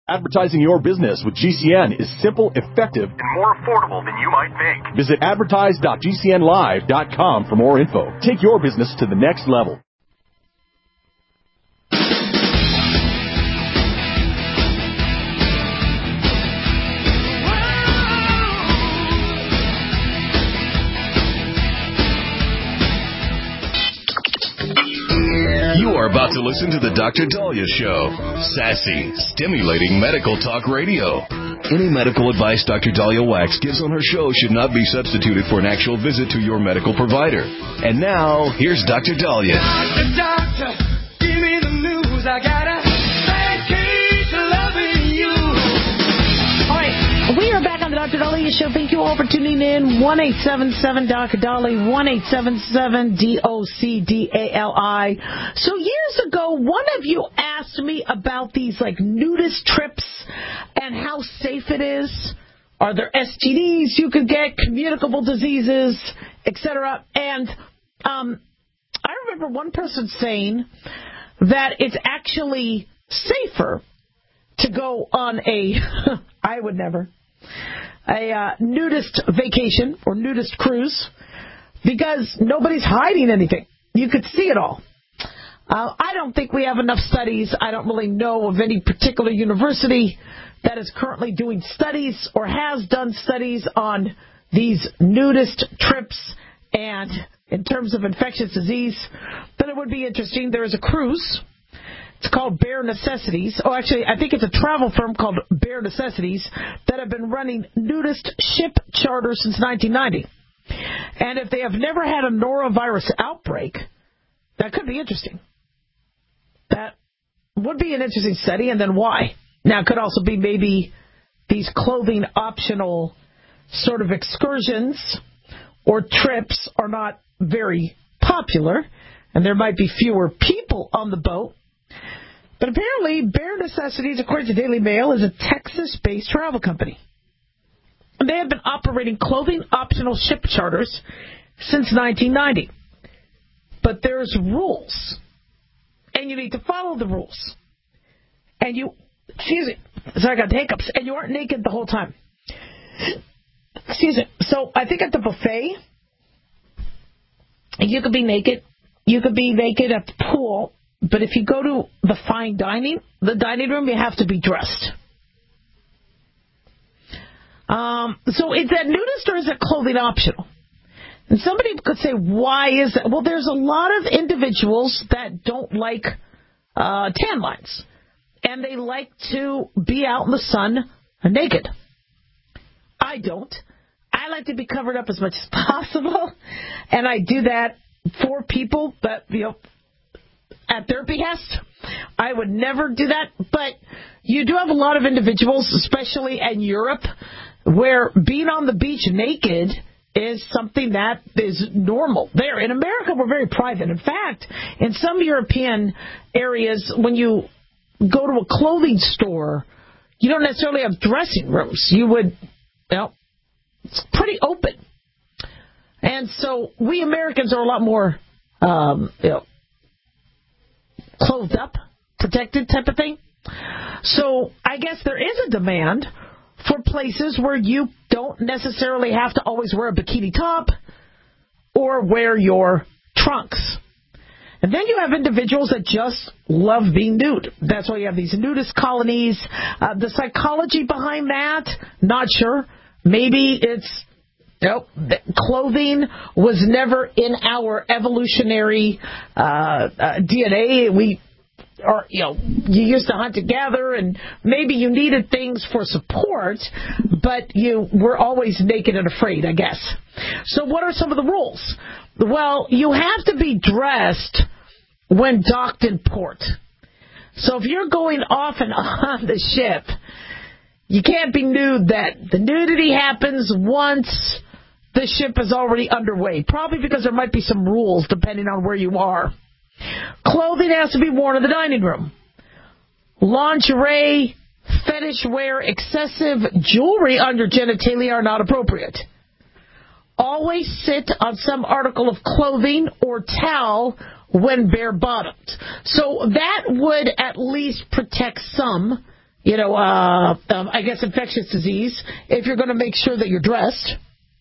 Advertising your business with GCN is simple, effective, and more affordable than you might think. Visit advertise.gcnlive.com for more info. Take your business to the next level. You are about to listen to the Dr. Daliah Show. Sassy, stimulating medical talk radio. Any medical advice Dr. Daliah Wax gives on her show should not be substituted for an actual visit to your medical provider. And now, here's Dr. Daliah. Doctor, give me the news. I got a bad case of loving you. All right, we are back on the Dr. Daliah Show. Thank you all for tuning in. 1-877-Dr. Dali, 1-877-DOCDALI. So years ago, one of you asked me about these like nudist trips and how safe it is. Are there STDs you could get, communicable diseases, etc.? And I remember one person saying that it's actually safer to go on a, I would never, a nudist vacation or nudist cruise because nobody's hiding anything. You could see it all. I don't think we have enough studies. I don't really know of any particular university that is currently doing studies or has done studies on these nudist trips and in terms of infectious disease. But it would be interesting. There is a cruise. It's called Bare Necessities. Oh, actually, I think it's a travel firm called Bare Necessities that have been running nudist ship charters since 1990. And if they have never had a norovirus outbreak, that could be interesting. That would be an interesting study, and then why? Now, it could also be maybe these clothing optional sort of excursions or trips are not very popular, and there might be fewer people on the boat. But apparently, Bare Necessities, according to Daily Mail, is a Texas-based travel company. And they have been operating clothing-optional ship charters since 1990. But there's rules, and you need to follow the rules. And you, excuse me, sorry, I got the hiccups, and you aren't naked the whole time. Excuse me. So I think at the buffet, you could be naked. You could be naked at the pool. But if you go to the fine dining, the dining room, you have to be dressed. So is that nudist or is it clothing optional? And somebody could say, why is that? Well, there's a lot of individuals that don't like tan lines. And they like to be out in the sun naked. I don't. I like to be covered up as much as possible. And I do that for people that, at their behest. I would never do that. But you do have a lot of individuals, especially in Europe, where being on the beach naked is something that is normal. There, in America, we're very private. In fact, in some European areas, when you go to a clothing store, you don't necessarily have dressing rooms. You would, it's pretty open. And so we Americans are a lot more, clothed up, protected type of thing. So I guess there is a demand for places where you don't necessarily have to always wear a bikini top or wear your trunks. And then you have individuals that just love being nude. That's why you have these nudist colonies. The psychology behind that, not sure. Maybe it's clothing was never in our evolutionary DNA. We are, you used to hunt and gather, and maybe you needed things for support, but you were always naked and afraid, I guess. So what are some of the rules? Well, you have to be dressed when docked in port. So if you're going off and on the ship, you can't be nude then. The nudity happens once the ship is already underway, probably because there might be some rules depending on where you are. Clothing has to be worn in the dining room. Lingerie, fetish wear, excessive jewelry on your genitalia are not appropriate. Always sit on some article of clothing or towel when bare-bottomed. So that would at least protect some I guess infectious disease, if you're going to make sure that you're dressed.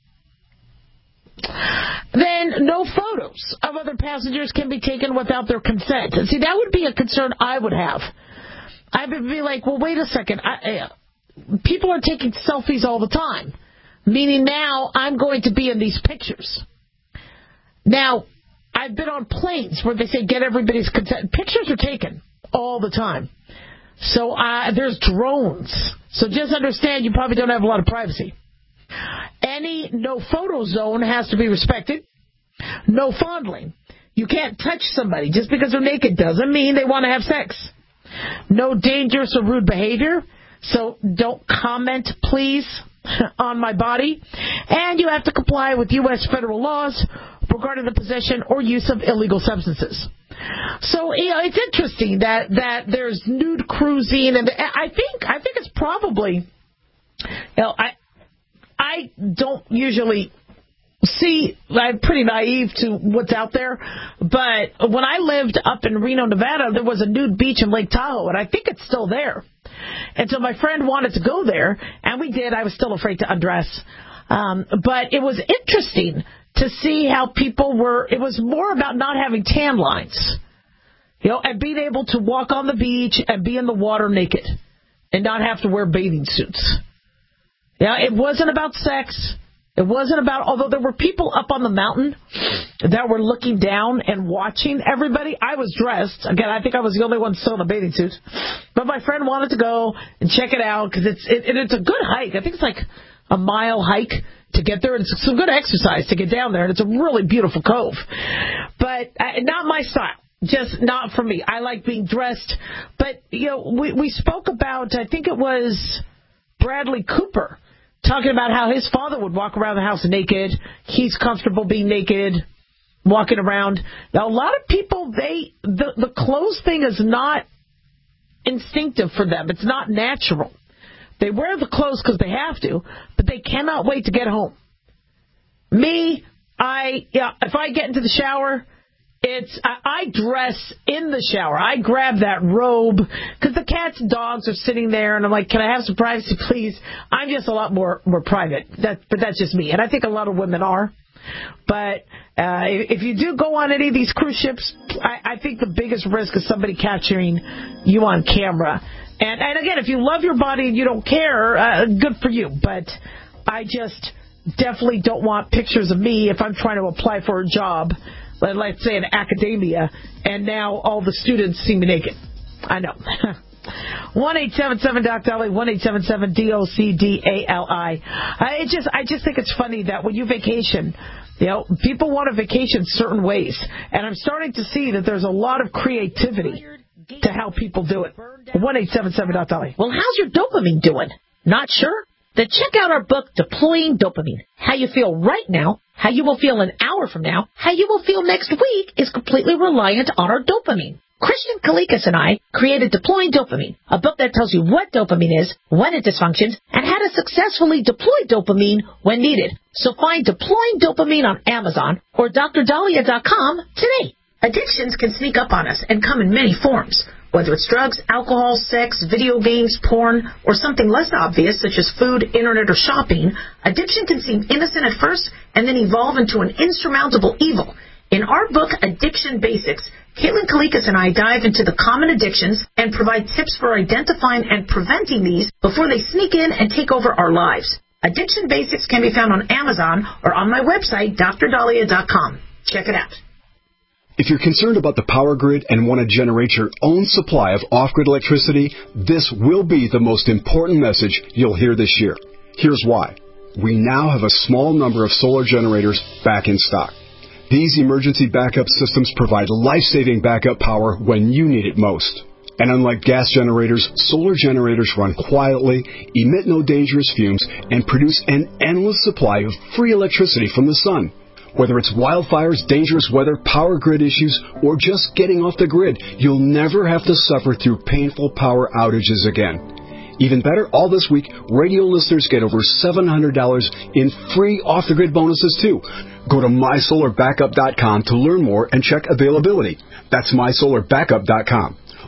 Then no photos of other passengers can be taken without their consent. And see, that would be a concern I would have. I would be like, well, wait a second. People are taking selfies all the time, meaning now I'm going to be in these pictures. Now, I've been on planes where they say get everybody's consent. Pictures are taken all the time. So there's drones. So just understand you probably don't have a lot of privacy. Any no photo zone has to be respected. No fondling. You can't touch somebody just because they're naked doesn't mean they want to have sex. No dangerous or rude behavior. So don't comment, please, on my body. And you have to comply with U.S. federal laws regarding the possession or use of illegal substances. So it's interesting that there's nude cruising, and I think it's probably, I don't usually see, I'm pretty naive to what's out there, but when I lived up in Reno, Nevada, there was a nude beach in Lake Tahoe, and I think it's still there. And so my friend wanted to go there, and we did. I was still afraid to undress. But it was interesting to see how people were, it was more about not having tan lines, and being able to walk on the beach and be in the water naked and not have to wear bathing suits. It wasn't about sex. It wasn't about, although there were people up on the mountain that were looking down and watching everybody. I was dressed. Again, I think I was the only one still in a bathing suit. But my friend wanted to go and check it out because it's a good hike. I think it's like a mile hike to get there. It's some good exercise to get down there, and it's a really beautiful cove. But not my style. Just not for me. I like being dressed. But, we spoke about, I think it was Bradley Cooper, talking about how his father would walk around the house naked. He's comfortable being naked, walking around. Now, a lot of people, the clothes thing is not instinctive for them. It's not natural. They wear the clothes because they have to, but they cannot wait to get home. Me, if I get into the shower, I dress in the shower. I grab that robe because the cats and dogs are sitting there, and I'm like, can I have some privacy, please? I'm just a lot more private. But that's just me, and I think a lot of women are. But if you do go on any of these cruise ships, I think the biggest risk is somebody capturing you on camera. And again, if you love your body and you don't care, good for you. But I just definitely don't want pictures of me if I'm trying to apply for a job, let's say in academia, and now all the students see me naked. I know. 1-877-DOC-DOLLY, 1-877-DOC-DALI. I just think it's funny that when you vacation, people want to vacation certain ways. And I'm starting to see that there's a lot of creativity to how people do it. 1-877-DOC-DOLLY. Well, how's your dopamine doing? Not sure? Then check out our book, Deploying Dopamine. How you feel right now, how you will feel an hour from now, how you will feel next week is completely reliant on our dopamine. Christian Kalikas and I created Deploying Dopamine, a book that tells you what dopamine is, when it dysfunctions, and how to successfully deploy dopamine when needed. So find Deploying Dopamine on Amazon or DrDahlia.com today. Addictions can sneak up on us and come in many forms. Whether it's drugs, alcohol, sex, video games, porn, or something less obvious such as food, internet, or shopping, addiction can seem innocent at first and then evolve into an insurmountable evil. In our book, Addiction Basics, Caitlin Kalikas and I dive into the common addictions and provide tips for identifying and preventing these before they sneak in and take over our lives. Addiction Basics can be found on Amazon or on my website, DrDahlia.com. Check it out. If you're concerned about the power grid and want to generate your own supply of off-grid electricity, this will be the most important message you'll hear this year. Here's why. We now have a small number of solar generators back in stock. These emergency backup systems provide life-saving backup power when you need it most. And unlike gas generators, solar generators run quietly, emit no dangerous fumes, and produce an endless supply of free electricity from the sun. Whether it's wildfires, dangerous weather, power grid issues, or just getting off the grid, you'll never have to suffer through painful power outages again. Even better, all this week, radio listeners get over $700 in free off-the-grid bonuses, too. Go to MySolarBackup.com to learn more and check availability. That's MySolarBackup.com.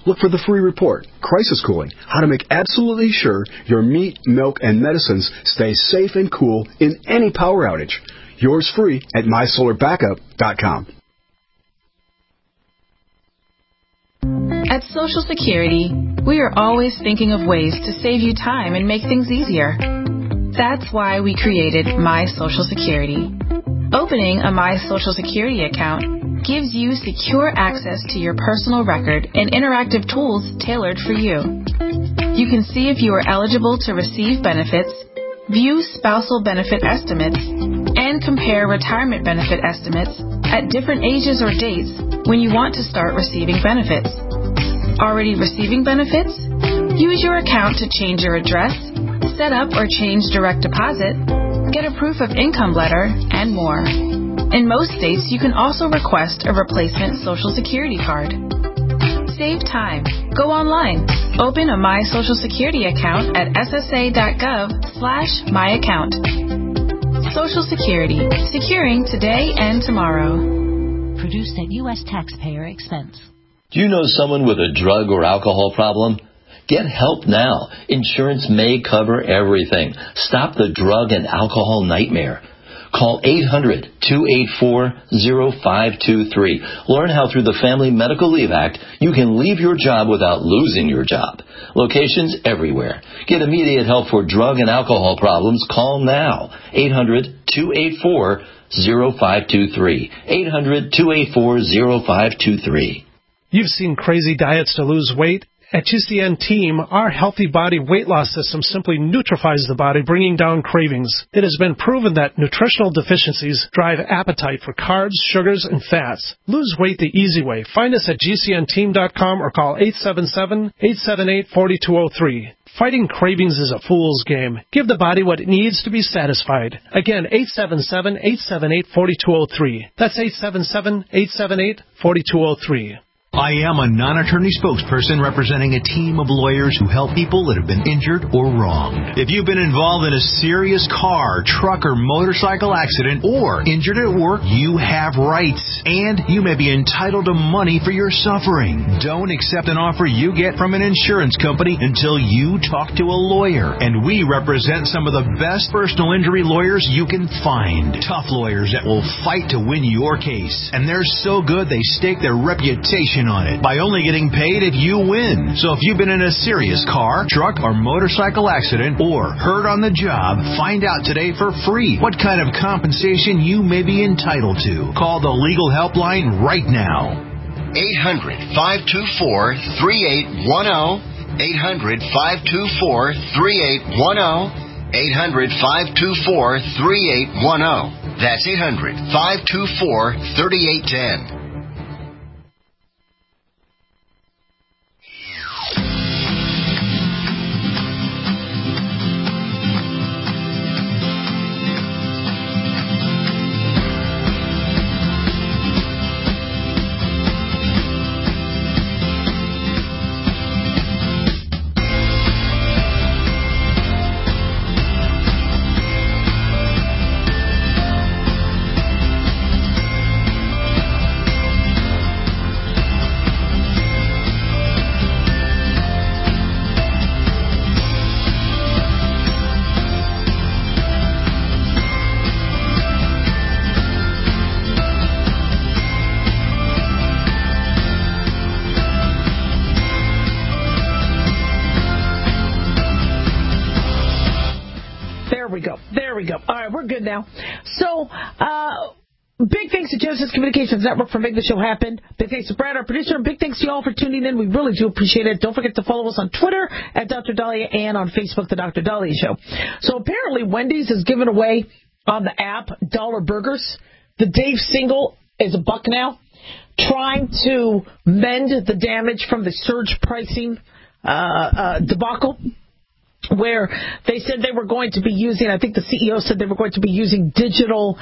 look for the free report, Crisis Cooling, how to make absolutely sure your meat, milk, and medicines stay safe and cool in any power outage. Yours free at mysolarbackup.com. At Social Security, we are always thinking of ways to save you time and make things easier. That's why we created My Social Security. Opening a My Social Security account gives you secure access to your personal record and interactive tools tailored for you. You can see if you are eligible to receive benefits, view spousal benefit estimates, and compare retirement benefit estimates at different ages or dates when you want to start receiving benefits. Already receiving benefits? Use your account to change your address, set up or change direct deposit, get a proof of income letter, and more. In most states, you can also request a replacement Social Security card. Save time. Go online. Open a My Social Security account at ssa.gov/myaccount. Social Security. Securing today and tomorrow. Produced at U.S. taxpayer expense. Do you know someone with a drug or alcohol problem? Get help now. Insurance may cover everything. Stop the drug and alcohol nightmare. Call 800-284-0523. Learn how through the Family Medical Leave Act you can leave your job without losing your job. Locations everywhere. Get immediate help for drug and alcohol problems. Call now. 800-284-0523. 800-284-0523. You've seen crazy diets to lose weight. At GCN Team, our Healthy Body Weight Loss System simply neutralizes the body, bringing down cravings. It has been proven that nutritional deficiencies drive appetite for carbs, sugars, and fats. Lose weight the easy way. Find us at GCNteam.com or call 877-878-4203. Fighting cravings is a fool's game. Give the body what it needs to be satisfied. Again, 877-878-4203. That's 877-878-4203. I am a non-attorney spokesperson representing a team of lawyers who help people that have been injured or wronged. If you've been involved in a serious car, truck, or motorcycle accident or injured at work, you have rights, and you may be entitled to money for your suffering. Don't accept an offer you get from an insurance company until you talk to a lawyer, and we represent some of the best personal injury lawyers you can find. Tough lawyers that will fight to win your case, and they're so good they stake their reputation on it by only getting paid if you win. So if you've been in a serious car, truck, or motorcycle accident or hurt on the job, find out today for free what kind of compensation you may be entitled to. Call the legal helpline right now. 800-524-3810. 800-524-3810. 800-524-3810. That's 800-524-3810. There we go. All right, we're good now. So, big thanks to Genesis Communications Network for making the show happen. Big thanks to Brad, our producer, and big thanks to you all for tuning in. We really do appreciate it. Don't forget to follow us on Twitter at Dr. Dahlia and on Facebook, The Dr. Dahlia Show. So apparently Wendy's is giving away on the app dollar burgers. The Dave single is $1 now, trying to mend the damage from the surge pricing debacle, where they said they were going to be using, I think the CEO said they were going to be using digital,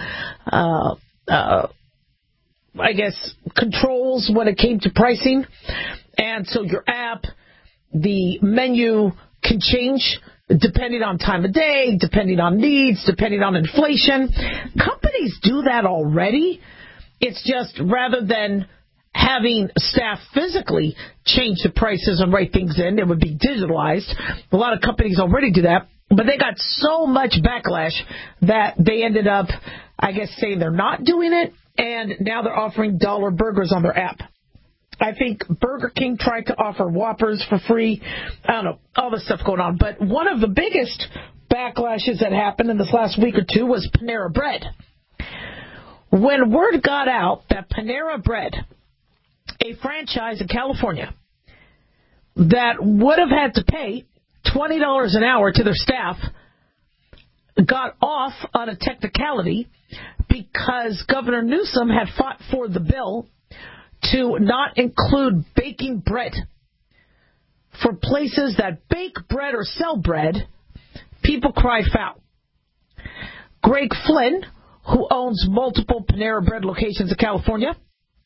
controls when it came to pricing. And so your app, the menu can change depending on time of day, depending on needs, depending on inflation. Companies do that already. It's just rather than having staff physically change the prices and write things in. It would be digitalized. A lot of companies already do that. But they got so much backlash that they ended up, I guess, saying they're not doing it. And now they're offering dollar burgers on their app. I think Burger King tried to offer Whoppers for free. I don't know, all this stuff going on. But one of the biggest backlashes that happened in this last week or two was Panera Bread. When word got out that Panera Bread, a franchise in California, that would have had to pay $20 an hour to their staff, got off on a technicality because Governor Newsom had fought for the bill to not include baking bread. For places that bake bread or sell bread, people cry foul. Greg Flynn, who owns multiple Panera Bread locations in California,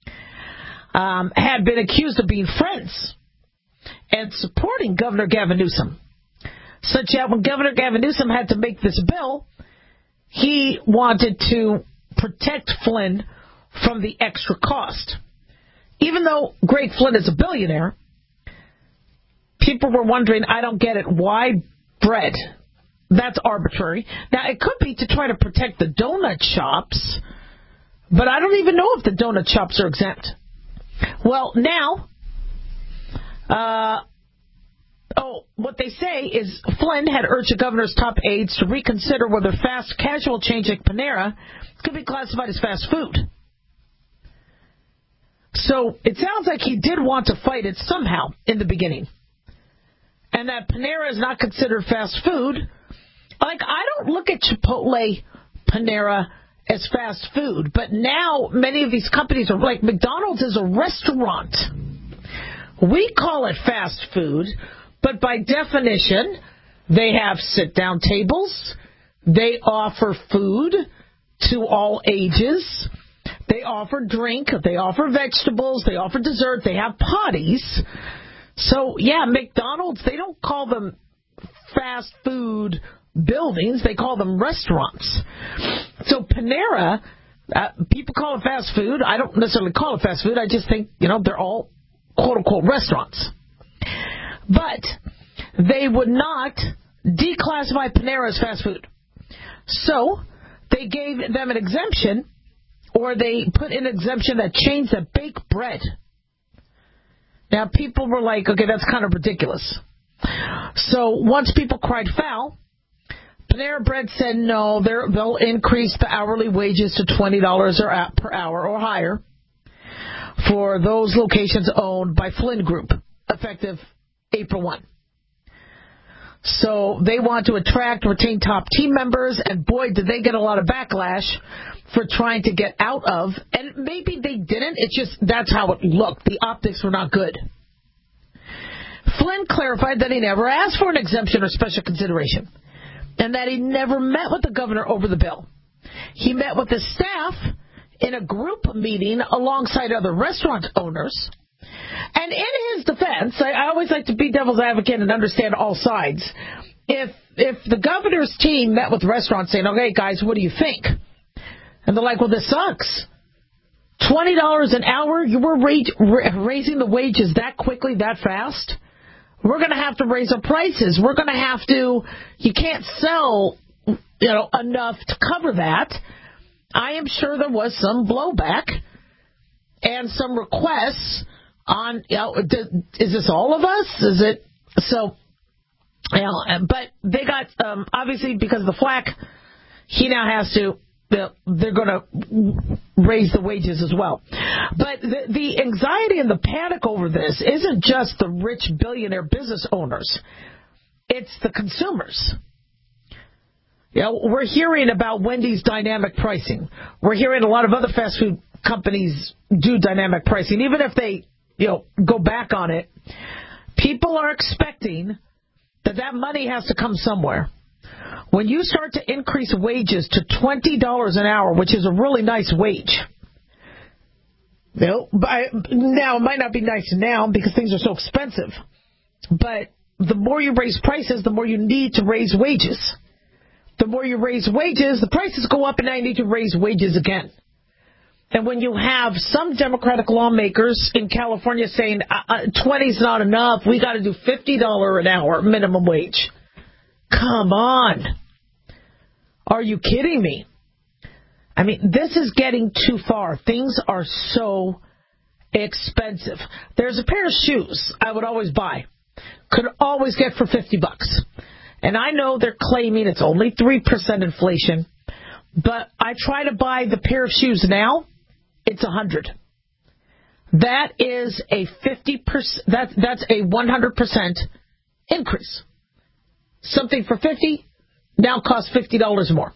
had been accused of being friends and supporting Governor Gavin Newsom, such that when Governor Gavin Newsom had to make this bill, he wanted to protect Flynn from the extra cost. Even though Greg Flynn is a billionaire, people were wondering, I don't get it, why bread? That's arbitrary. Now, it could be to try to protect the donut shops, but I don't even know if the donut shops are exempt. Well, now, what they say is Flynn had urged the governor's top aides to reconsider whether fast casual chains like Panera could be classified as fast food. So it sounds like he did want to fight it somehow in the beginning. And that Panera is not considered fast food. Like, I don't look at Chipotle, Panera as fast food. But now many of these companies are like McDonald's is a restaurant. We call it fast food, but by definition, they have sit-down tables. They offer food to all ages. They offer drink. They offer vegetables. They offer dessert. They have potties. So, yeah, McDonald's, they don't call them fast food buildings. They call them restaurants. So Panera, people call it fast food. I don't necessarily call it fast food. I just think, they're all quote-unquote restaurants. But they would not declassify Panera as fast food. So they gave them an exemption, or they put in an exemption that chains that bake bread. Now, people were like, okay, that's kind of ridiculous. So once people cried foul, Panera Bread said no, they'll increase the hourly wages to $20 per hour or higher for those locations owned by Flynn Group, effective April 1. So they want to attract, retain top team members, and boy, did they get a lot of backlash for trying to get out of, and maybe they didn't, it's just that's how it looked. The optics were not good. Flynn clarified that he never asked for an exemption or special consideration, and that he never met with the governor over the bill. He met with the staff in a group meeting alongside other restaurant owners. And in his defense, I always like to be devil's advocate and understand all sides. If the governor's team met with restaurants saying, okay, guys, what do you think? And they're like, well, this sucks. $20 an hour? You were raising the wages that quickly, that fast? We're going to have to raise our prices. We're going to have to, you can't sell, enough to cover that. I am sure there was some blowback and some requests on, is this all of us? Is it, so, but they got, obviously because of the flack, he now has to, they're going to raise the wages as well. But the anxiety and the panic over this isn't just the rich billionaire business owners. It's the consumers. We're hearing about Wendy's dynamic pricing. We're hearing a lot of other fast food companies do dynamic pricing. Even if they, go back on it, people are expecting that money has to come somewhere. When you start to increase wages to $20 an hour, which is a really nice wage. Now, it might not be nice now because things are so expensive. But the more you raise prices, the more you need to raise wages. The more you raise wages, the prices go up, and now you need to raise wages again. And when you have some Democratic lawmakers in California saying 20 is not enough, we got to do $50 an hour minimum wage. Come on. Are you kidding me? I mean, this is getting too far. Things are so expensive. There's a pair of shoes I would always buy. Could always get for $50. And I know they're claiming it's only 3% inflation, but I try to buy the pair of shoes now, it's $100. That is a 50%. That's a 100% increase. Something for $50 now costs $50 more.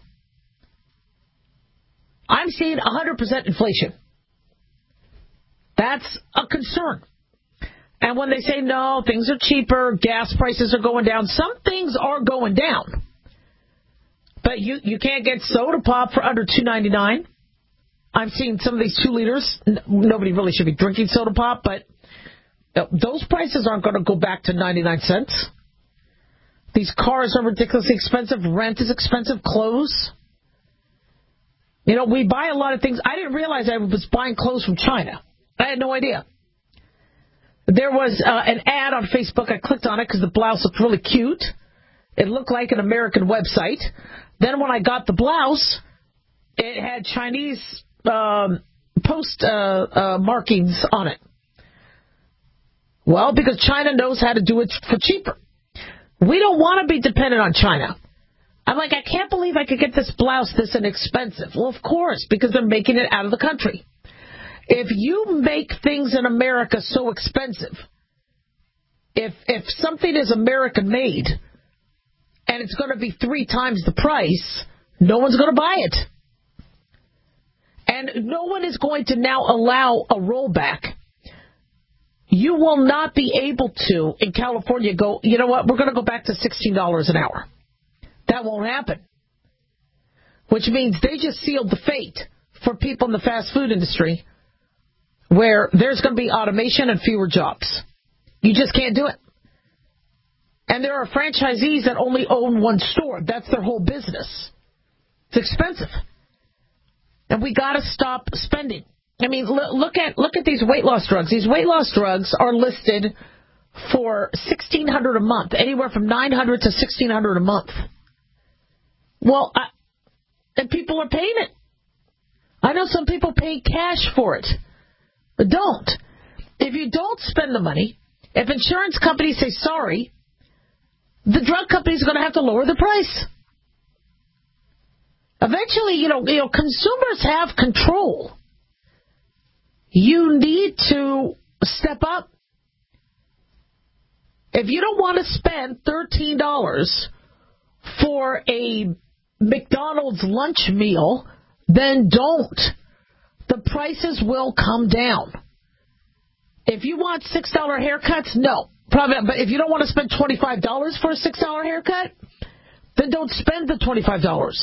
I'm seeing 100% inflation. That's a concern. And when they say, no, things are cheaper, gas prices are going down, some things are going down. But you can't get soda pop for under $2.99. I'm seeing some of these 2 liters. Nobody really should be drinking soda pop, but those prices aren't going to go back to 99 cents. These cars are ridiculously expensive. Rent is expensive. Clothes. You know, we buy a lot of things. I didn't realize I was buying clothes from China. I had no idea. There was an ad on Facebook. I clicked on it because the blouse looked really cute. It looked like an American website. Then when I got the blouse, it had Chinese post markings on it. Well, because China knows how to do it for cheaper. We don't want to be dependent on China. I'm like, I can't believe I could get this blouse this inexpensive. Well, of course, because they're making it out of the country. If you make things in America so expensive, if something is American-made and it's going to be 3 times the price, no one's going to buy it. And no one is going to now allow a rollback. You will not be able to, in California, go, you know what, we're going to go back to $16 an hour. That won't happen. Which means they just sealed the fate for people in the fast food industry where there's going to be automation and fewer jobs. You just can't do it. And there are franchisees that only own one store. That's their whole business. It's expensive. And we got to stop spending. I mean, look at these weight loss drugs. These weight loss drugs are listed for $1,600 a month, anywhere from $900 to $1,600 a month. Well, and people are paying it. I know some people pay cash for it, but don't. If you don't spend the money, if insurance companies say sorry, the drug companies are going to have to lower the price. Eventually, you know, consumers have control. You need to step up. If you don't want to spend $13 for a McDonald's lunch meal, then don't. The prices will come down. If you want $6 haircuts, no. Probably not. But if you don't want to spend $25 for a $6 haircut, then don't spend the $25.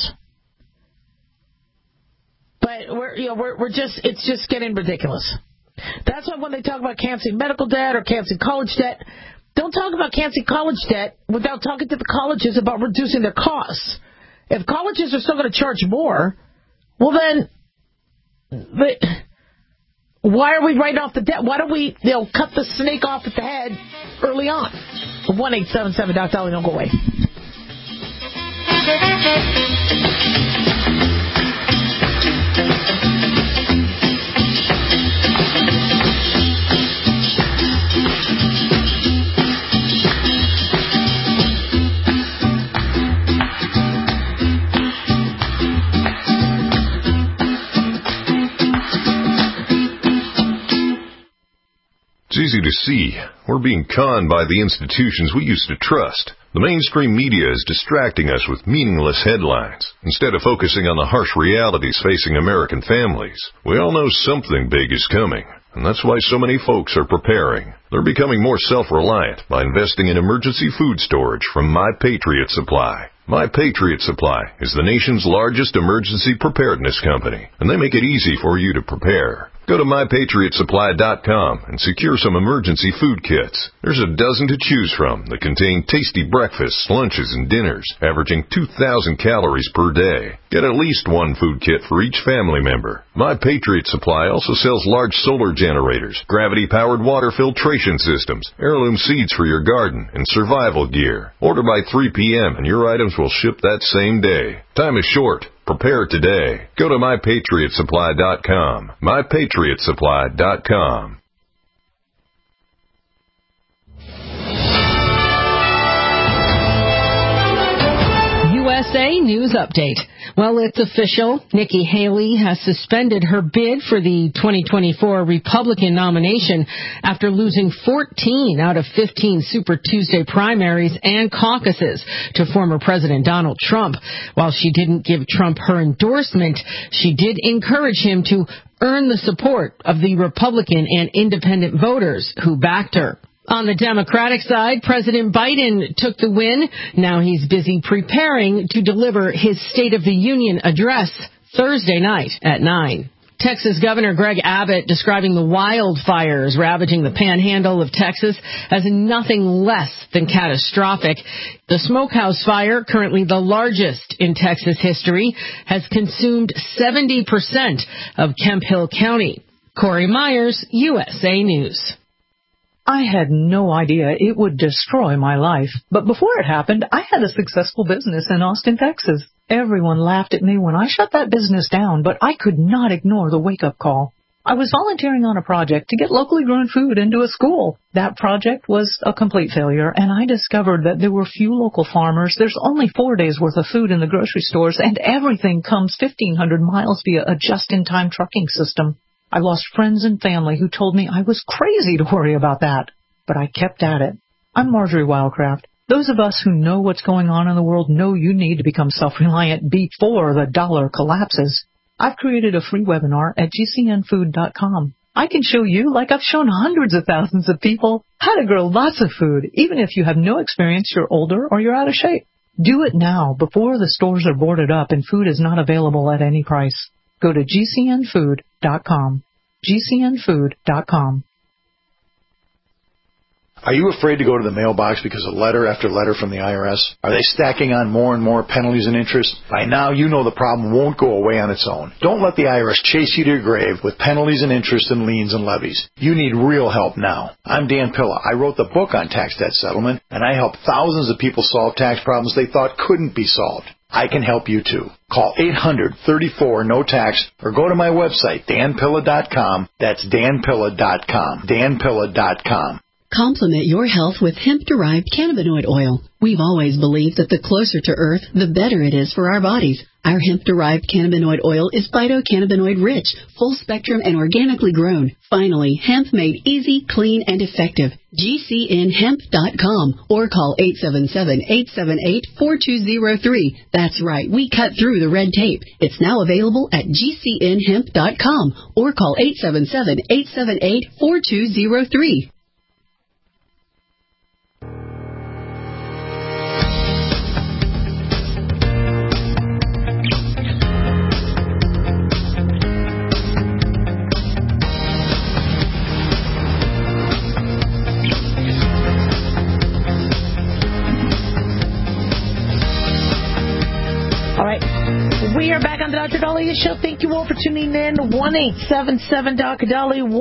But it's just getting ridiculous. That's why when they talk about canceling medical debt or canceling college debt, don't talk about canceling college debt without talking to the colleges about reducing their costs. If colleges are still going to charge more, well then, why are we writing off the debt? Why don't we cut the snake off at the head early on? 1-877-DOC-DOLLY, don't go away. It's easy to see. We're being conned by the institutions we used to trust. The mainstream media is distracting us with meaningless headlines instead of focusing on the harsh realities facing American families. We all know something big is coming, and that's why so many folks are preparing. They're becoming more self-reliant by investing in emergency food storage from My Patriot Supply. My Patriot Supply is the nation's largest emergency preparedness company, and they make it easy for you to prepare. Go to MyPatriotSupply.com and secure some emergency food kits. There's a dozen to choose from that contain tasty breakfasts, lunches, and dinners, averaging 2,000 calories per day. Get at least one food kit for each family member. My Patriot Supply also sells large solar generators, gravity-powered water filtration systems, heirloom seeds for your garden, and survival gear. Order by 3 p.m. and your items will ship that same day. Time is short. Prepare today. Go to MyPatriotSupply.com. MyPatriotSupply.com. USA News Update. Well, it's official. Nikki Haley has suspended her bid for the 2024 Republican nomination after losing 14 out of 15 Super Tuesday primaries and caucuses to former President Donald Trump. While she didn't give Trump her endorsement, she did encourage him to earn the support of the Republican and independent voters who backed her. On the Democratic side, President Biden took the win. Now he's busy preparing to deliver his State of the Union address Thursday night at 9. Texas Governor Greg Abbott describing the wildfires ravaging the panhandle of Texas as nothing less than catastrophic. The Smokehouse Fire, currently the largest in Texas history, has consumed 70% of Kemp Hill County. Corey Myers, USA News. I had no idea it would destroy my life. But before it happened, I had a successful business in Austin, Texas. Everyone laughed at me when I shut that business down, but I could not ignore the wake-up call. I was volunteering on a project to get locally grown food into a school. That project was a complete failure, and I discovered that there were few local farmers. There's only 4 days' worth of food in the grocery stores, and everything comes 1,500 miles via a just-in-time trucking system. I lost friends and family who told me I was crazy to worry about that. But I kept at it. I'm Marjorie Wildcraft. Those of us who know what's going on in the world know you need to become self-reliant before the dollar collapses. I've created a free webinar at GCNfood.com. I can show you, like I've shown hundreds of thousands of people, how to grow lots of food, even if you have no experience, you're older, or you're out of shape. Do it now, before the stores are boarded up and food is not available at any price. Go to GCNfood.com. GCNfood.com. Are you afraid to go to the mailbox because of letter after letter from the IRS? Are they stacking on more and more penalties and interest? By now, you know the problem won't go away on its own. Don't let the IRS chase you to your grave with penalties and interest and liens and levies. You need real help now. I'm Dan Pilla. I wrote the book on tax debt settlement, and I help thousands of people solve tax problems they thought couldn't be solved. I can help you too. Call 800-34-NO-TAX or go to my website, danpilla.com. That's danpilla.com. danpilla.com. Complement your health with hemp-derived cannabinoid oil. We've always believed that the closer to Earth, the better it is for our bodies. Our hemp-derived cannabinoid oil is phytocannabinoid-rich, full-spectrum, and organically grown. Finally, hemp made easy, clean, and effective. GCNhemp.com or call 877-878-4203. That's right, we cut through the red tape. It's now available at GCNhemp.com or call 877-878-4203. We are back on the Dr. Dahlia Show. Thank you all for tuning in. 1-877-Dr.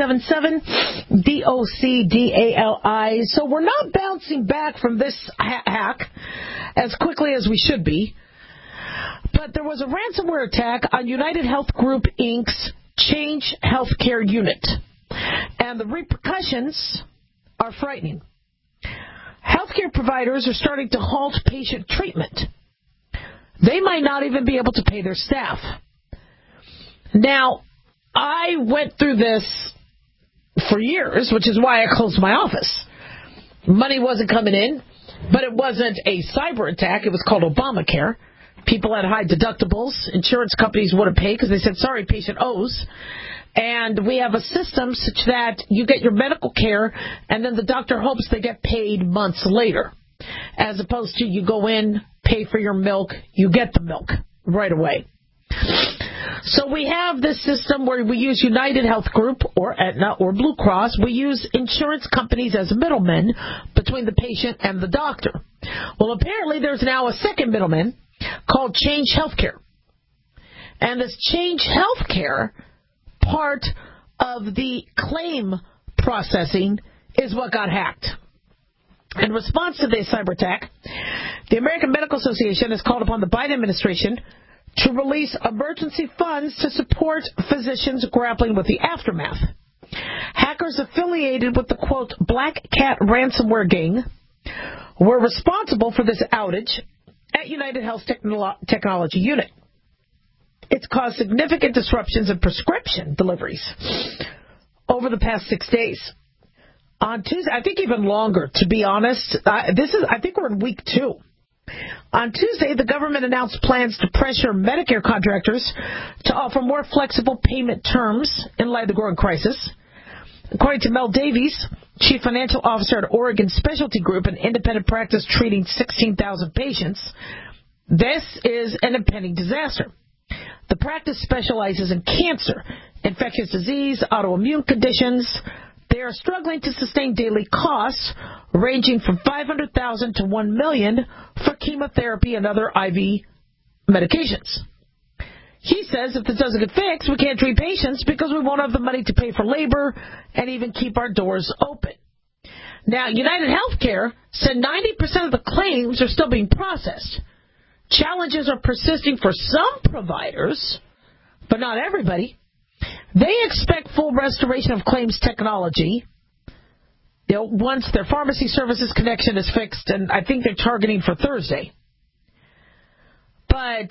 1-877-DOCDALI. So we're not bouncing back from this hack as quickly as we should be. But there was a ransomware attack on United Health Group, Inc.'s Change Healthcare unit. And the repercussions are frightening. Healthcare providers are starting to halt patient treatment. They might not even be able to pay their staff. Now, I went through this for years, which is why I closed my office. Money wasn't coming in, but it wasn't a cyber attack. It was called Obamacare. People had high deductibles. Insurance companies wouldn't pay because they said, sorry, patient owes. And we have a system such that you get your medical care, and then the doctor hopes they get paid months later. As opposed to you go in, pay for your milk, you get the milk right away. So we have this system where we use United Health Group or Aetna or Blue Cross. We use insurance companies as middlemen between the patient and the doctor. Well, apparently there's now a second middleman called Change Healthcare. And this Change Healthcare part of the claim processing is what got hacked. In response to this cyber attack, the American Medical Association has called upon the Biden administration to release emergency funds to support physicians grappling with the aftermath. Hackers affiliated with the, quote, Black Cat ransomware gang were responsible for this outage at United Health Technology Unit. It's caused significant disruptions in prescription deliveries over the past 6 days. On Tuesday, I think even longer, to be honest, I think we're in week 2. On Tuesday, the government announced plans to pressure Medicare contractors to offer more flexible payment terms in light of the growing crisis. According to Mel Davies, Chief Financial Officer at Oregon Specialty Group, an independent practice treating 16,000 patients, this is an impending disaster. The practice specializes in cancer, infectious disease, autoimmune conditions. They are struggling to sustain daily costs ranging from $500,000 to $1 million for chemotherapy and other IV medications. He says if this doesn't get fixed, we can't treat patients because we won't have the money to pay for labor and even keep our doors open. Now, United Healthcare said 90% of the claims are still being processed. Challenges are persisting for some providers, but not everybody. They expect full restoration of claims technology once their pharmacy services connection is fixed, and I think they're targeting for Thursday. But,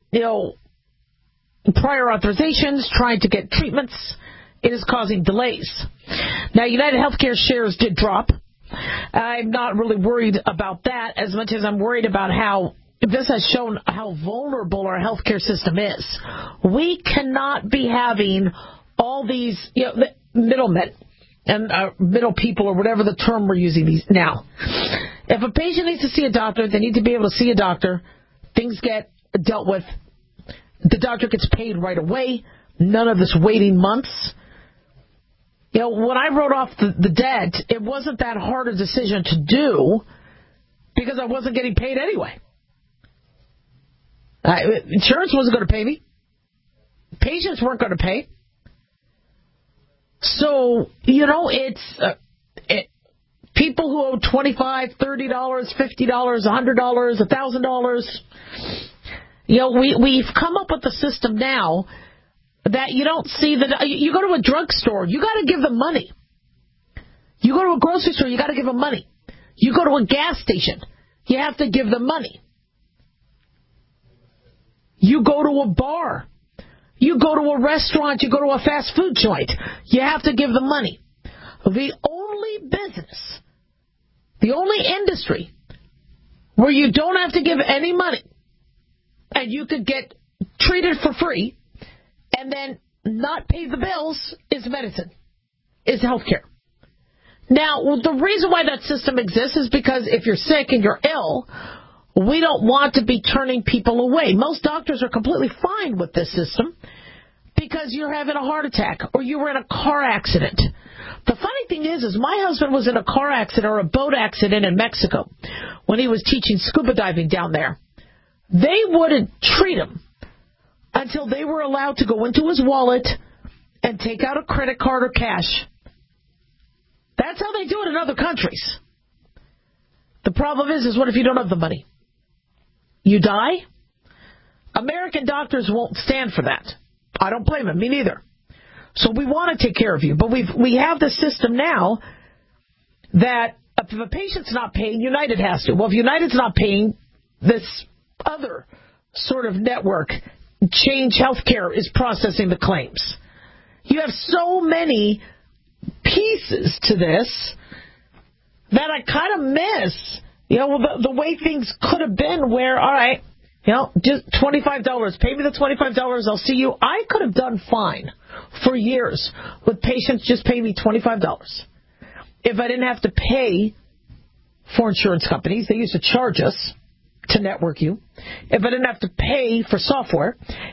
prior authorizations, trying to get treatments, it is causing delays. Now, United Healthcare shares did drop. I'm not really worried about that as much as I'm worried about how this has shown how vulnerable our healthcare system is. We cannot be having all these middlemen and middle people or whatever the term we're using these now. If a patient needs to see a doctor, they need to be able to see a doctor. Things get dealt with. The doctor gets paid right away. None of this waiting months. When I wrote off the debt, it wasn't that hard a decision to do because I wasn't getting paid anyway. Insurance wasn't going to pay me. Patients weren't going to pay. So, it's people who owe $25, $30, $50, $100, $1,000. We've come up with a system now that you don't see that. You go to a drugstore, you got to give them money. You go to a grocery store, you got to give them money. You go to a gas station, you have to give them money. You go to a bar, you go to a restaurant, you go to a fast food joint, you have to give them money. The only business, the only industry where you don't have to give any money and you could get treated for free and then not pay the bills is medicine, is healthcare. Now, the reason why that system exists is because if you're sick and you're ill, we don't want to be turning people away. Most doctors are completely fine with this system because you're having a heart attack or you were in a car accident. The funny thing is my husband was in a car accident or a boat accident in Mexico when he was teaching scuba diving down there. They wouldn't treat him until they were allowed to go into his wallet and take out a credit card or cash. That's how they do it in other countries. The problem is what if you don't have the money? You die? American doctors won't stand for that. I don't blame them. Me neither. So we want to take care of you. But we have the system now that if a patient's not paying, United has to. Well, if United's not paying, this other sort of network, Change Healthcare, is processing the claims. You have so many pieces to this that I kind of miss. The way things could have been where, all right, just $25. Pay me the $25. I'll see you. I could have done fine for years with patients just pay me $25. If I didn't have to pay for insurance companies, they used to charge us to network you. If I didn't have to pay for software,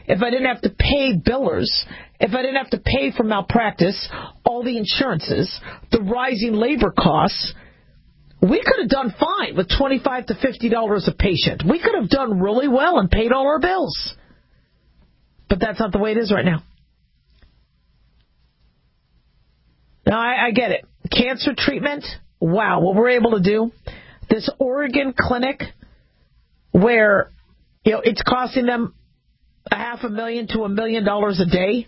if I didn't have to pay billers, if I didn't have to pay for malpractice, all the insurances, the rising labor costs, we could have done fine with $25 to $50 a patient. We could have done really well and paid all our bills. But that's not the way it is right now. Now, I get it. Cancer treatment, wow, what we're able to do. This Oregon clinic where, it's costing them $500,000 to $1 million a day.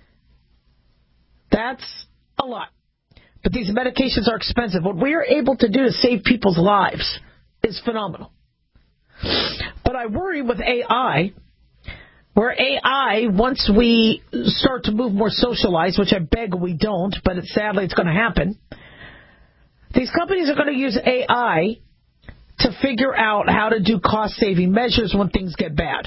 That's a lot. But these medications are expensive. What we are able to do to save people's lives is phenomenal. But I worry with AI, where AI, once we start to move more socialized, which I beg we don't, but sadly it's going to happen, these companies are going to use AI to figure out how to do cost-saving measures when things get bad.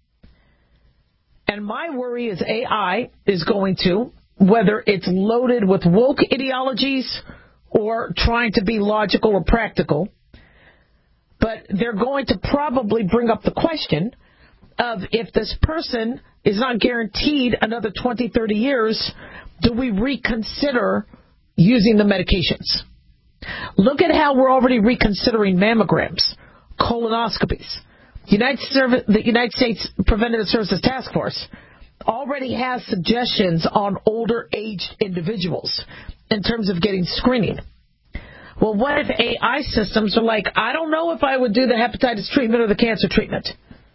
And my worry is AI is going to, whether it's loaded with woke ideologies or trying to be logical or practical, but they're going to probably bring up the question of if this person is not guaranteed another 20, 30 years, do we reconsider using the medications? Look at how we're already reconsidering mammograms, colonoscopies. The United States Preventative Services Task Force already has suggestions on older aged individuals in terms of getting screening. Well, what if AI systems are like, I don't know if I would do the hepatitis treatment or the cancer treatment.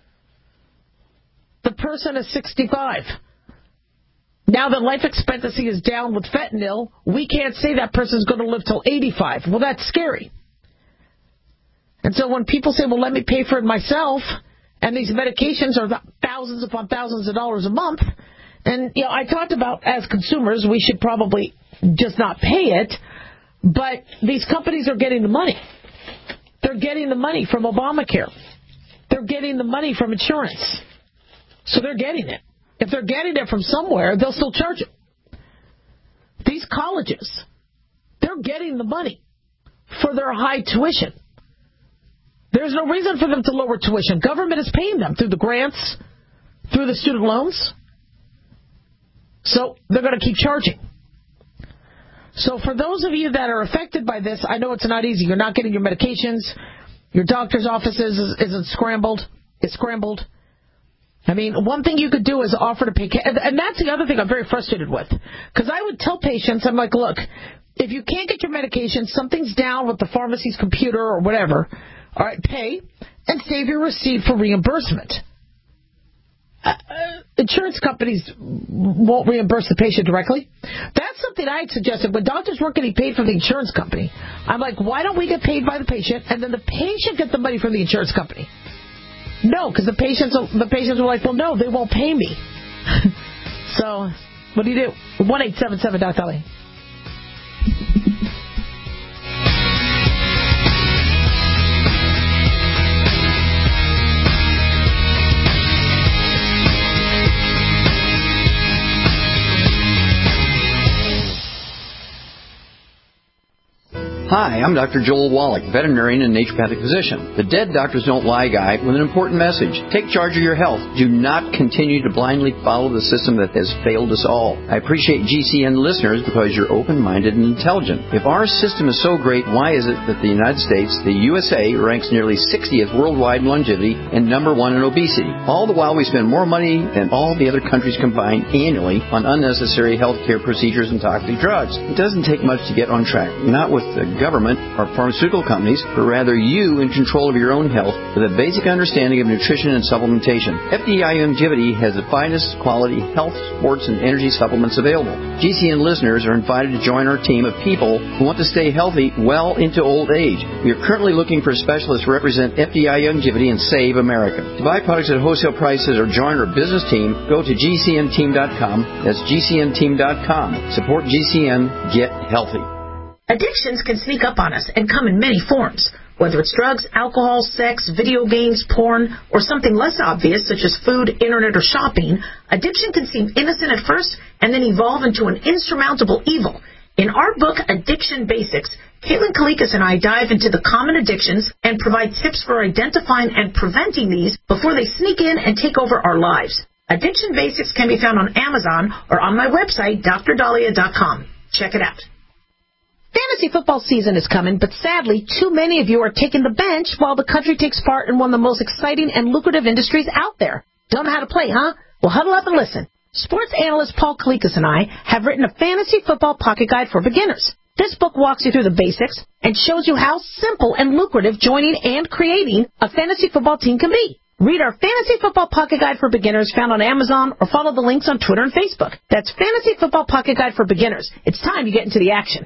The person is 65. Now that life expectancy is down with fentanyl, we can't say that person's going to live till 85. Well, that's scary. And so when people say, well, let me pay for it myself, and these medications are thousands upon thousands of dollars a month, and I talked about as consumers, we should probably just not pay it, but these companies are getting the money. They're getting the money from Obamacare. They're getting the money from insurance. So they're getting it. If they're getting it from somewhere, they'll still charge it. These colleges, they're getting the money for their high tuition. There's no reason for them to lower tuition. Government is paying them through the grants, through the student loans. So they're going to keep charging. So for those of you that are affected by this, I know it's not easy. You're not getting your medications. Your doctor's office isn't scrambled. It's scrambled. I mean, one thing you could do is offer to pay. And that's the other thing I'm very frustrated with. Because I would tell patients, I'm like, look, if you can't get your medication, something's down with the pharmacy's computer or whatever, all right, pay and save your receipt for reimbursement. Insurance companies won't reimburse the patient directly. That's something I had suggested. When doctors weren't getting paid from the insurance company, I'm like, why don't we get paid by the patient and then the patient get the money from the insurance company? No, because the patients were like, well, no, they won't pay me. So, what do you do? 1-877-DOC-LA. Hi, I'm Dr. Joel Wallach, veterinarian and naturopathic physician. The Dead Doctors Don't Lie guy with an important message. Take charge of your health. Do not continue to blindly follow the system that has failed us all. I appreciate GCN listeners because you're open-minded and intelligent. If our system is so great, why is it that the United States, the USA, ranks nearly 60th worldwide in longevity and number 1 in obesity? All the while we spend more money than all the other countries combined annually on unnecessary healthcare procedures and toxic drugs. It doesn't take much to get on track. Not with the government or pharmaceutical companies, but rather you in control of your own health with a basic understanding of nutrition and supplementation. FDI Longevity has the finest quality health, sports, and energy supplements available. GCN listeners are invited to join our team of people who want to stay healthy well into old age. We are currently looking for specialists to represent FDI Longevity and Save America. To buy products at wholesale prices or join our business team, go to GCNteam.com. That's GCNteam.com. Support GCN. Get healthy. Addictions can sneak up on us and come in many forms, whether it's drugs, alcohol, sex, video games, porn, or something less obvious such as food, internet, or shopping. Addiction can seem innocent at first and then evolve into an insurmountable evil. In our book, Addiction Basics, Caitlin Kalikas and I dive into the common addictions and provide tips for identifying and preventing these before they sneak in and take over our lives. Addiction Basics can be found on Amazon or on my website, drdahlia.com. Check it out. Fantasy football season is coming, but sadly, too many of you are taking the bench while the country takes part in one of the most exciting and lucrative industries out there. Don't know how to play, huh? Well, huddle up and listen. Sports analyst Paul Kalikas and I have written a fantasy football pocket guide for beginners. This book walks you through the basics and shows you how simple and lucrative joining and creating a fantasy football team can be. Read our Fantasy Football Pocket Guide for Beginners found on Amazon or follow the links on Twitter and Facebook. That's Fantasy Football Pocket Guide for Beginners. It's time you get into the action.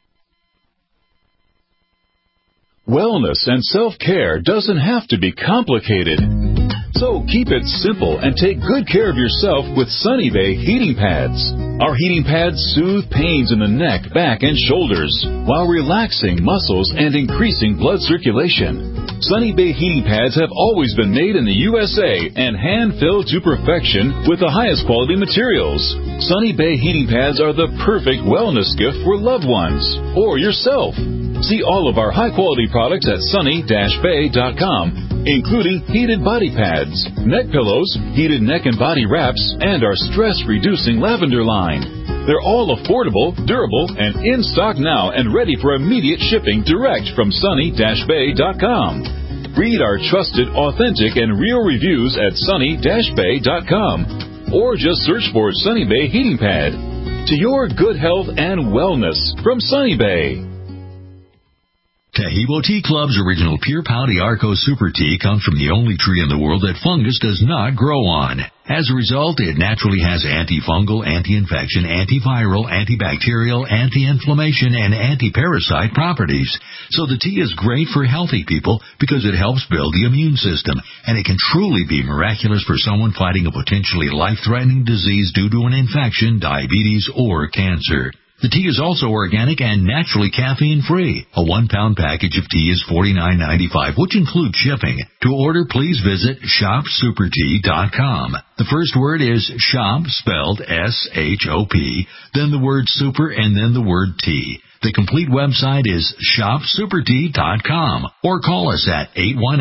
Wellness and self-care doesn't have to be complicated. So keep it simple and take good care of yourself with Sunny Bay heating pads. Our heating pads soothe pains in the neck, back, and shoulders while relaxing muscles and increasing blood circulation. Sunny Bay heating pads have always been made in the USA and hand-filled to perfection with the highest quality materials. Sunny Bay heating pads are the perfect wellness gift for loved ones or yourself. See all of our high-quality products at sunny-bay.com, including heated body pads, neck pillows, heated neck and body wraps, and our stress-reducing lavender line. They're all affordable, durable, and in stock now and ready for immediate shipping direct from sunny-bay.com. Read our trusted, authentic, and real reviews at sunny-bay.com or just search for Sunny Bay Heating Pad. To your good health and wellness from Sunny Bay. Tahibo Tea Club's original Pure Pau Arco Super Tea comes from the only tree in the world that fungus does not grow on. As a result, it naturally has antifungal, anti-infection, antiviral, antibacterial, anti-inflammation, and anti-parasite properties. So the tea is great for healthy people because it helps build the immune system, and it can truly be miraculous for someone fighting a potentially life-threatening disease due to an infection, diabetes, or cancer. The tea is also organic and naturally caffeine-free. A 1-pound package of tea is $49.95, which includes shipping. To order, please visit shopsupertea.com. The first word is shop, spelled S-H-O-P, then the word super, and then the word tea. The complete website is shopsupertea.com or call us at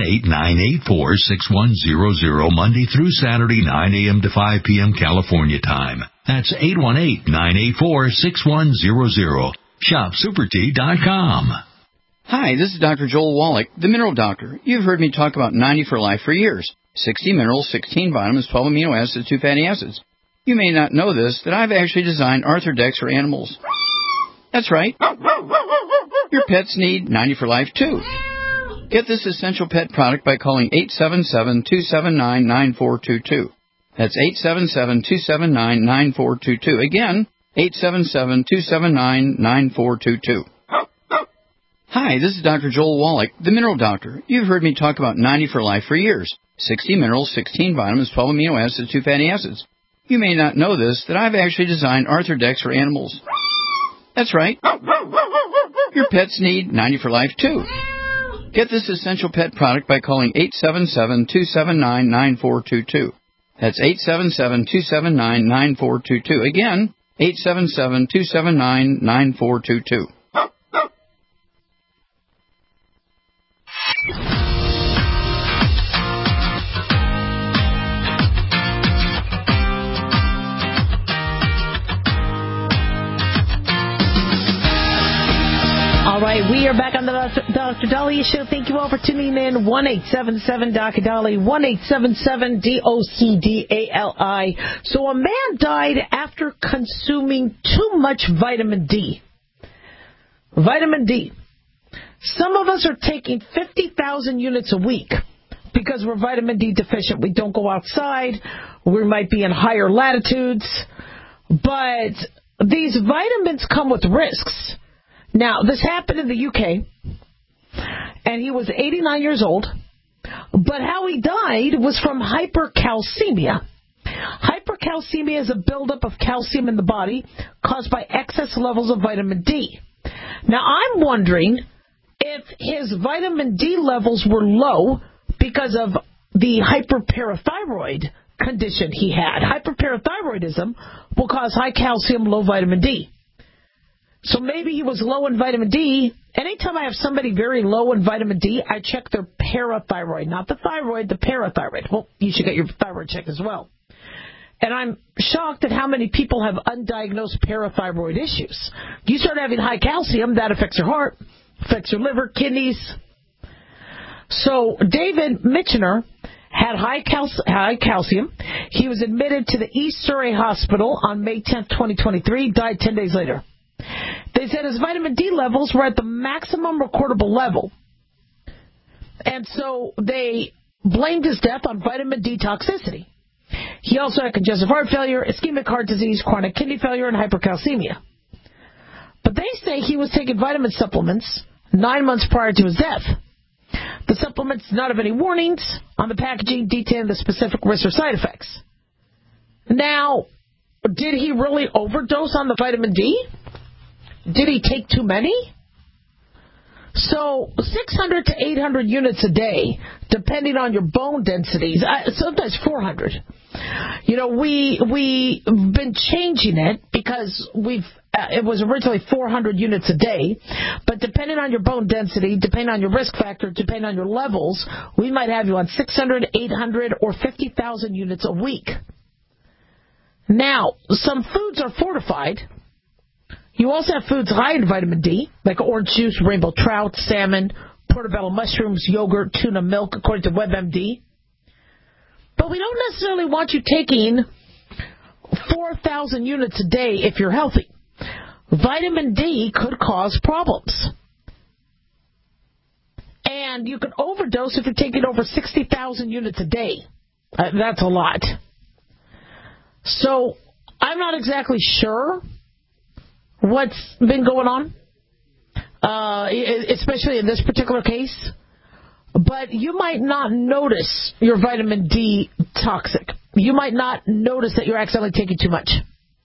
818-984-6100 Monday through Saturday, 9 a.m. to 5 p.m. California time. That's 818-984-6100. Shopsupertea.com. Hi, this is Dr. Joel Wallach, the Mineral Doctor. You've heard me talk about 90 for Life for years. 60 minerals, 16 vitamins, 12 amino acids, 2 fatty acids. You may not know this, that I've actually designed Arthrodex for animals. That's right. Your pets need 90 for Life, too. Get this essential pet product by calling 877-279-9422. That's 877-279-9422. Again, 877-279-9422. Hi, this is Dr. Joel Wallach, the Mineral Doctor. You've heard me talk about 90 for Life for years. 60 minerals, 16 vitamins, 12 amino acids, 2 fatty acids. You may not know this, that I've actually designed Arthrodex for animals. That's right. Your pets need 90 for Life, too. Get this essential pet product by calling 877-279-9422. That's 877-279-9422. Again, 877-279-9422. All right, we are back on the Dr. Dahlia Show. Thank you all for tuning in. 1-877-Dr. 1-877-DOCDALI. So a man died after consuming too much vitamin D. Vitamin D. Some of us are taking 50,000 units a week because we're vitamin D deficient. We don't go outside. We might be in higher latitudes. But these vitamins come with risks. Now, this happened in the UK, and he was 89 years old, but how he died was from hypercalcemia. Hypercalcemia is a buildup of calcium in the body caused by excess levels of vitamin D. Now, I'm wondering if his vitamin D levels were low because of the hyperparathyroid condition he had. Hyperparathyroidism will cause high calcium, low vitamin D. So maybe he was low in vitamin D. Anytime I have somebody very low in vitamin D, I check their parathyroid. Not the thyroid, the parathyroid. Well, you should get your thyroid checked as well. And I'm shocked at how many people have undiagnosed parathyroid issues. You start having high calcium, that affects your heart, affects your liver, kidneys. So David Michener had high calcium. He was admitted to the East Surrey Hospital on May 10th, 2023, died 10 days later. They said his vitamin D levels were at the maximum recordable level. And so they blamed his death on vitamin D toxicity. He also had congestive heart failure, ischemic heart disease, chronic kidney failure, and hypercalcemia. But they say he was taking vitamin supplements 9 months prior to his death. The supplements did not have any warnings on the packaging detailing the specific risks or side effects. Now, did he really overdose on the vitamin D? Did he take too many? So 600 to 800 units a day, depending on your bone densities, sometimes 400. You know, we've been changing it because it was originally 400 units a day, but depending on your bone density, depending on your risk factor, depending on your levels, we might have you on 600, 800, or 50,000 units a week. Now, some foods are fortified. You also have foods high in vitamin D, like orange juice, rainbow trout, salmon, portobello mushrooms, yogurt, tuna, milk, according to WebMD. But we don't necessarily want you taking 4,000 units a day if you're healthy. Vitamin D could cause problems. And you can overdose if you're taking over 60,000 units a day. That's a lot. So I'm not exactly sure what's been going on, especially in this particular case. But you might not notice your vitamin D toxic. You might not notice that you're accidentally taking too much.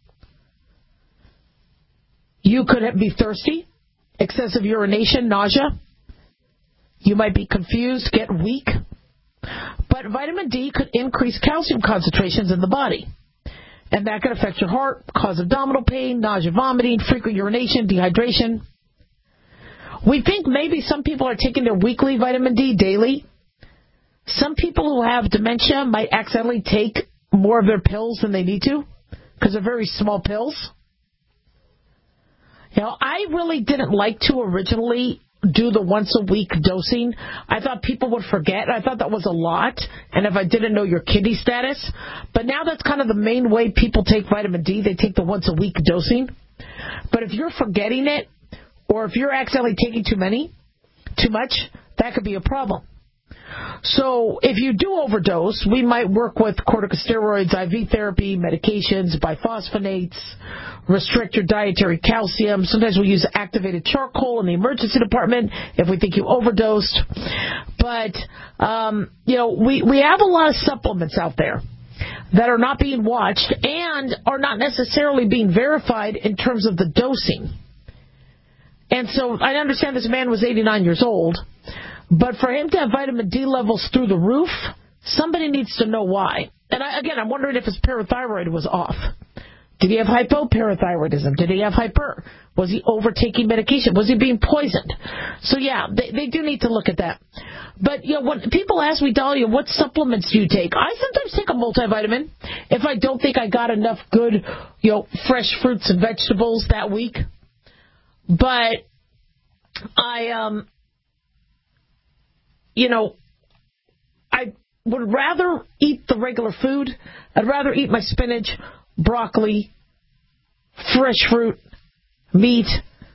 You could be thirsty, excessive urination, nausea. You might be confused, get weak. But vitamin D could increase calcium concentrations in the body. And that could affect your heart, cause abdominal pain, nausea, vomiting, frequent urination, dehydration. We think maybe some people are taking their weekly vitamin D daily. Some people who have dementia might accidentally take more of their pills than they need to because they're very small pills. You know, I really didn't like to originally do the once-a-week dosing. I thought people would forget. I thought that was a lot, and if I didn't know your kidney status. But now that's kind of the main way people take vitamin D. They take the once-a-week dosing. But if you're forgetting it, or if you're accidentally taking too much, that could be a problem. So if you do overdose, we might work with corticosteroids, IV therapy, medications, biphosphonates, restrict your dietary calcium. Sometimes we use activated charcoal in the emergency department if we think you overdosed. But, we have a lot of supplements out there that are not being watched and are not necessarily being verified in terms of the dosing. And so I understand this man was 89 years old, but for him to have vitamin D levels through the roof, somebody needs to know why. And I'm wondering if his parathyroid was off. Did he have hypoparathyroidism? Did he have hyper? Was he overtaking medication? Was he being poisoned? So, yeah, they do need to look at that. But, when people ask me, Dahlia, what supplements do you take? I sometimes take a multivitamin if I don't think I got enough good, fresh fruits and vegetables that week. But I would rather eat the regular food. I'd rather eat my spinach, broccoli, fresh fruit, meat.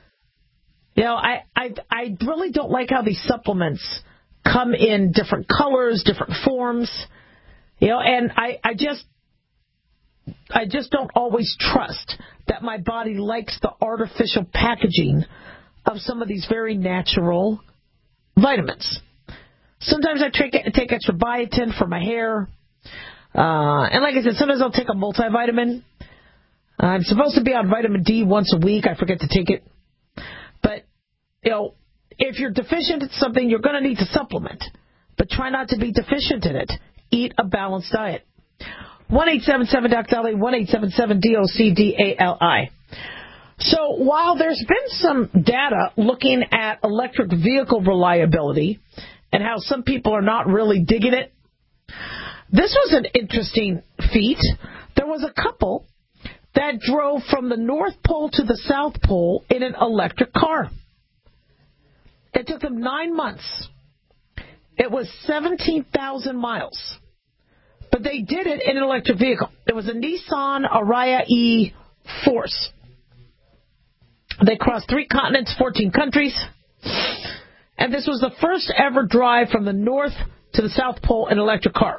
I really don't like how these supplements come in different colors, different forms. And I just don't always trust that my body likes the artificial packaging of some of these very natural vitamins. Sometimes I take extra biotin for my hair. And like I said, sometimes I'll take a multivitamin. I'm supposed to be on vitamin D once a week. I forget to take it. But, if you're deficient in something, you're going to need to supplement. But try not to be deficient in it. Eat a balanced diet. 1-877-DOC-DALI, 1-877-DOC-DALI. So while there's been some data looking at electric vehicle reliability and how some people are not really digging it, this was an interesting feat. There was a couple that drove from the North Pole to the South Pole in an electric car. It took them 9 months. It was 17,000 miles. But they did it in an electric vehicle. It was a Nissan Ariya E Force. They crossed 3 continents, 14 countries. And this was the first ever drive from the North to the South Pole in an electric car.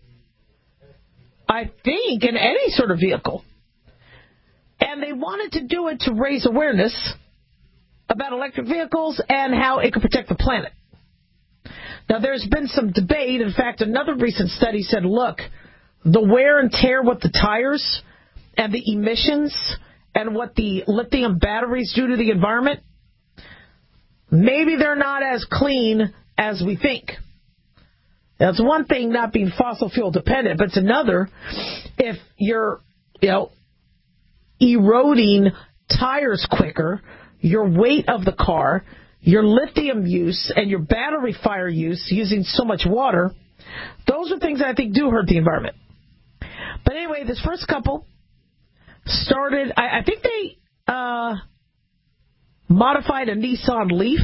I think in any sort of vehicle. And they wanted to do it to raise awareness about electric vehicles and how it could protect the planet. Now, there's been some debate. In fact, another recent study said, look, the wear and tear with the tires and the emissions and what the lithium batteries do to the environment, maybe they're not as clean as we think. That's one thing, not being fossil fuel dependent, but it's another if you're, eroding tires quicker, your weight of the car, your lithium use, and your battery fire use, using so much water, those are things that I think do hurt the environment. But anyway, this first couple started, I think they modified a Nissan Leaf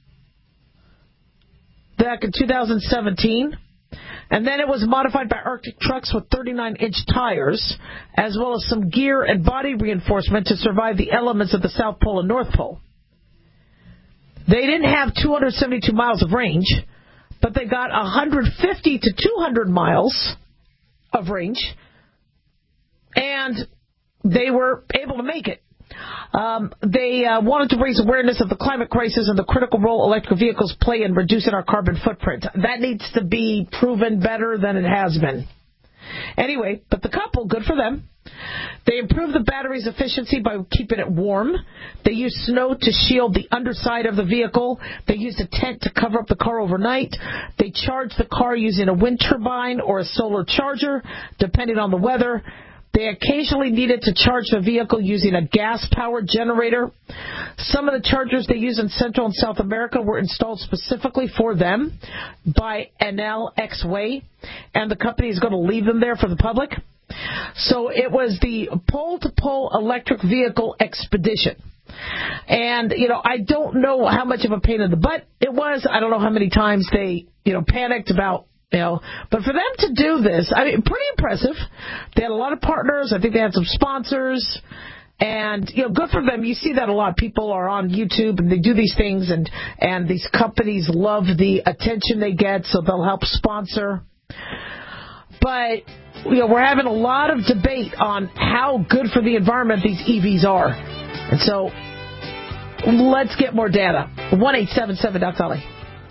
back in 2017. And then it was modified by Arctic trucks with 39-inch tires, as well as some gear and body reinforcement to survive the elements of the South Pole and North Pole. They didn't have 272 miles of range, but they got 150 to 200 miles of range, and they were able to make it. They wanted to raise awareness of the climate crisis and the critical role electric vehicles play in reducing our carbon footprint. That needs to be proven better than it has been. Anyway, but the couple, good for them. They improved the battery's efficiency by keeping it warm. They used snow to shield the underside of the vehicle. They used a tent to cover up the car overnight. They charged the car using a wind turbine or a solar charger, depending on the weather. They occasionally needed to charge the vehicle using a gas-powered generator. Some of the chargers they use in Central and South America were installed specifically for them by Enel X-Way, and the company is going to leave them there for the public. So it was the pole-to-pole electric vehicle expedition. And, I don't know how much of a pain in the butt it was. I don't know how many times they, panicked about, but for them to do this, pretty impressive. They had a lot of partners. I think they had some sponsors. And, good for them. You see that a lot. People are on YouTube and they do these things, and these companies love the attention they get, so they'll help sponsor. But, we're having a lot of debate on how good for the environment these EVs are. And so, let's get more data. 1-877-DOC-DOLLY.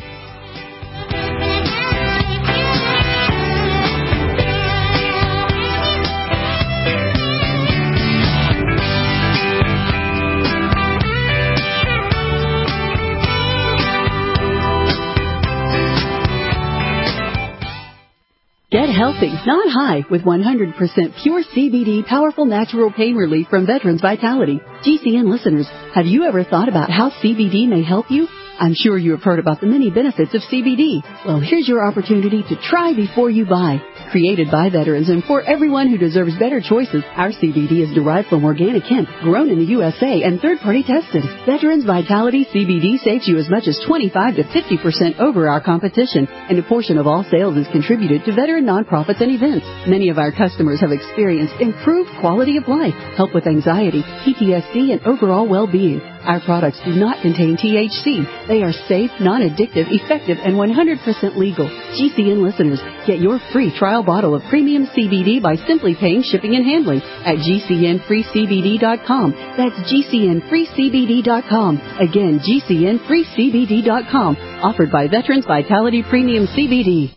Get healthy, not high, with 100% pure CBD powerful natural pain relief from Veterans Vitality. GCN listeners, have you ever thought about how CBD may help you? I'm sure you have heard about the many benefits of CBD. Well, here's your opportunity to try before you buy. Created by veterans and for everyone who deserves better choices, our CBD is derived from organic hemp, grown in the USA, and third-party tested. Veterans Vitality CBD saves you as much as 25 to 50% over our competition, and a portion of all sales is contributed to veteran nonprofits and events. Many of our customers have experienced improved quality of life, help with anxiety, PTSD, and overall well-being. Our products do not contain THC. They are safe, non-addictive, effective, and 100% legal. GCN listeners, get your free trial bottle of premium CBD by simply paying shipping and handling at GCNFreeCBD.com. That's GCNFreeCBD.com. Again, GCNFreeCBD.com. Offered by Veterans Vitality Premium CBD.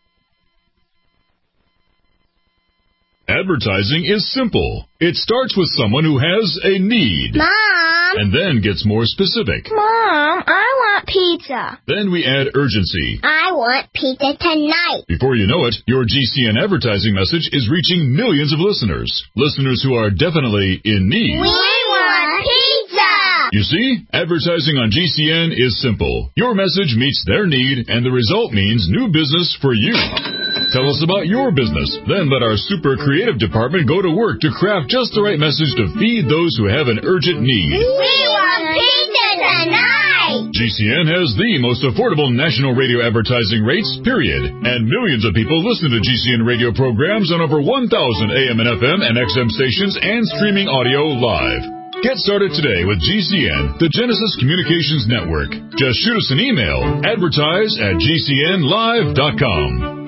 Advertising is simple. It starts with someone who has a need. Mom! And then gets more specific. Mom, I want pizza. Then we add urgency. I want pizza tonight. Before you know it, your GCN advertising message is reaching millions of listeners. Listeners who are definitely in need. We want pizza! You see, advertising on GCN is simple. Your message meets their need, and the result means new business for you. Tell us about your business. Then let our super creative department go to work to craft just the right message to feed those who have an urgent need. We want pizza tonight! GCN has the most affordable national radio advertising rates, period. And millions of people listen to GCN radio programs on over 1,000 AM and FM and XM stations and streaming audio live. Get started today with GCN, the Genesis Communications Network. Just shoot us an email, advertise@gcnlive.com.